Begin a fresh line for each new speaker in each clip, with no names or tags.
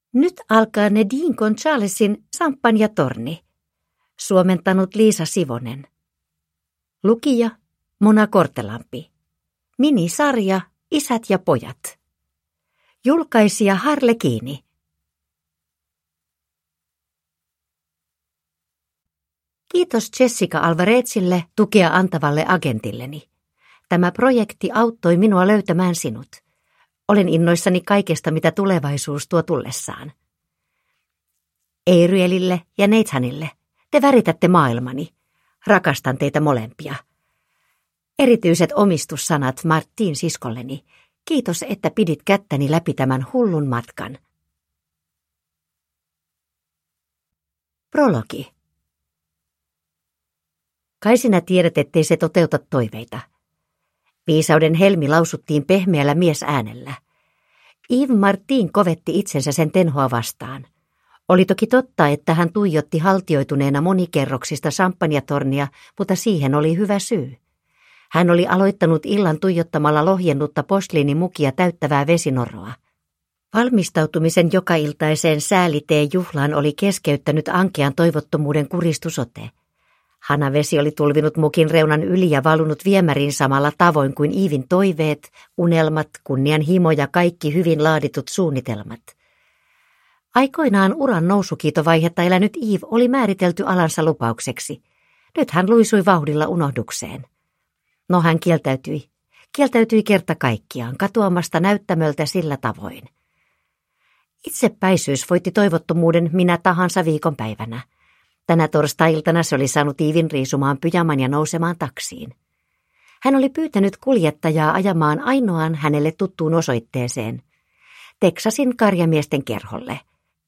Nyt alkaa Nadine Gonzalesin Samppanjatorni. Suomentanut Liisa Sivonen. Lukija Mona Kortelampi. Minisarja Isät ja pojat. Julkaisija Harlekiini. Kiitos Jessica Alvarezille tukea antavalle agentilleni. Tämä projekti auttoi minua löytämään sinut. Olen innoissani kaikesta, mitä tulevaisuus tuo tullessaan. Arielille ja Nathanille, te väritätte maailmani. Rakastan teitä molempia. Erityiset omistussanat Martin siskolleni. Kiitos, että pidit kättäni läpi tämän hullun matkan. Prologi. Kai sinä tiedät, ettei se toteuta toiveita. Viisauden helmi lausuttiin pehmeällä miesäänellä. Yves Martin kovetti itsensä sen tenhoa vastaan. Oli toki totta, että hän tuijotti haltioituneena monikerroksista samppanjatornia, mutta siihen oli hyvä syy. Hän oli aloittanut illan tuijottamalla lohjennutta posliinimukia täyttävää vesinoroa. Valmistautumisen jokailtaiseen sääliteen juhlaan oli keskeyttänyt ankean toivottomuuden kuristusote. Hanavesi oli tulvinut mukin reunan yli ja valunut viemäriin samalla tavoin kuin Yvesin toiveet, unelmat, kunnianhimo ja kaikki hyvin laaditut suunnitelmat. Aikoinaan uran nousukiitovaihetta elänyt Yves oli määritelty alansa lupaukseksi. Nyt hän luisui vauhdilla unohdukseen. No hän kieltäytyi kerta kaikkiaan katoamasta näyttämöltä sillä tavoin. Itsepäisyys voitti toivottomuuden minä tahansa viikonpäivänä. Tänä torstai-iltana se oli saanut Yvesin riisumaan pyjaman ja nousemaan taksiin. Hän oli pyytänyt kuljettajaa ajamaan ainoaan hänelle tuttuun osoitteeseen, Teksasin karjamiesten kerholle.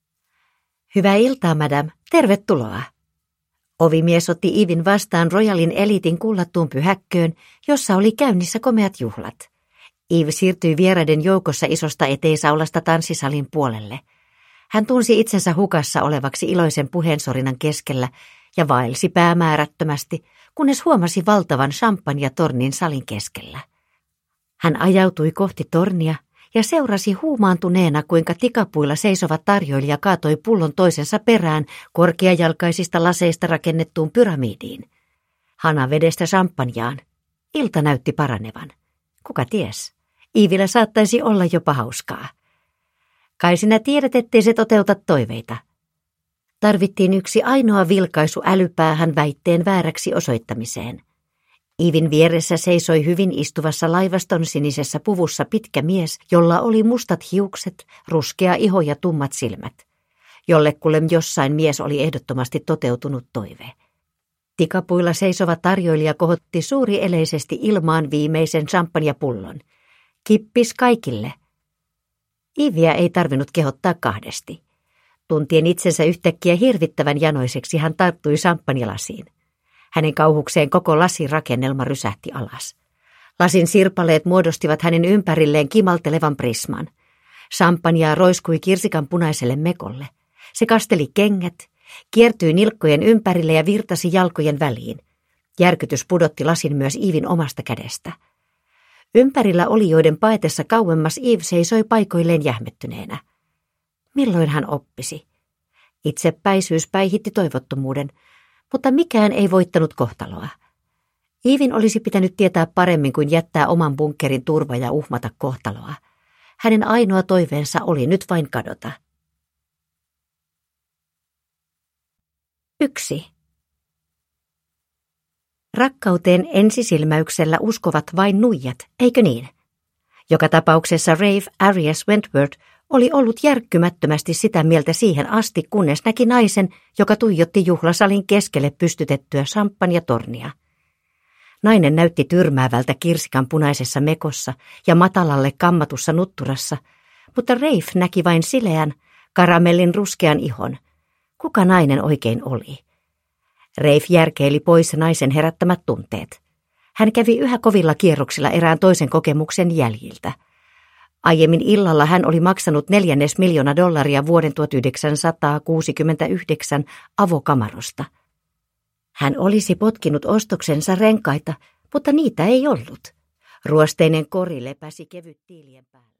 Hyvää iltaa, madame. Tervetuloa. Ovimies otti Yvesin vastaan Royalin eliitin kullattuun pyhäkköön, jossa oli käynnissä komeat juhlat. Yves siirtyi vieraiden joukossa isosta eteisaulasta tanssisalin puolelle. Hän tunsi itsensä hukassa olevaksi iloisen puheensorinan keskellä ja vaelsi päämäärättömästi, kunnes huomasi valtavan champagnetornin salin keskellä. Hän ajautui kohti tornia ja seurasi huumaantuneena, kuinka tikapuilla seisova tarjoilija kaatoi pullon toisensa perään korkeajalkaisista laseista rakennettuun pyramidiin. Hana vedestä champagnaan. Ilta näytti paranevan. Kuka ties? Yvesillä saattaisi olla jopa hauskaa. Kai sinä tiedät, ettei se toteuta toiveita. Tarvittiin yksi ainoa vilkaisu älypäähän väitteen vääräksi osoittamiseen. Yvesin vieressä seisoi hyvin istuvassa laivaston sinisessä puvussa pitkä mies, jolla oli mustat hiukset, ruskea iho ja tummat silmät. Jollekulle jossain mies oli ehdottomasti toteutunut toive. Tikapuilla seisova tarjoilija kohotti suurieleisesti ilmaan viimeisen champagnepullon. Kippis kaikille. Yvestä ei tarvinnut kehottaa kahdesti. Tuntien itsensä yhtäkkiä hirvittävän janoiseksi hän tarttui champagnelasiin. Hänen kauhukseen koko lasirakennelma rysähti alas. Lasin sirpaleet muodostivat hänen ympärilleen kimaltelevan prisman. Champagnea roiskui kirsikan punaiselle mekolle. Se kasteli kengät, kiertyi nilkkojen ympärille ja virtasi jalkojen väliin. Järkytys pudotti lasin myös Yvesin omasta kädestä. Ympärillä olijoiden paetessa kauemmas Yves seisoi paikoilleen jähmettyneenä. Milloin hän oppisi? Itsepäisyys päihitti toivottomuuden, mutta mikään ei voittanut kohtaloa. Yvesin olisi pitänyt tietää paremmin kuin jättää oman bunkkerin turva ja uhmata kohtaloa. Hänen ainoa toiveensa oli nyt vain kadota. 1. Rakkauteen ensisilmäyksellä uskovat vain nuijat, eikö niin? Joka tapauksessa Rafe Arias Wentworth oli ollut järkkymättömästi sitä mieltä siihen asti, kunnes näki naisen, joka tuijotti juhlasalin keskelle pystytettyä champagnetornia. Nainen näytti tyrmäävältä kirsikan punaisessa mekossa ja matalalle kammatussa nutturassa, mutta Rafe näki vain sileän, karamellin ruskean ihon. Kuka nainen oikein oli? Rafe järkeili pois naisen herättämät tunteet. Hän kävi yhä kovilla kierroksilla erään toisen kokemuksen jäljiltä. Aiemmin illalla hän oli maksanut $400,000 vuoden 1969 avokamarosta. Hän olisi potkinut ostoksensa renkaita, mutta niitä ei ollut. Ruosteinen kori lepäsi kevyt tiilien päällä.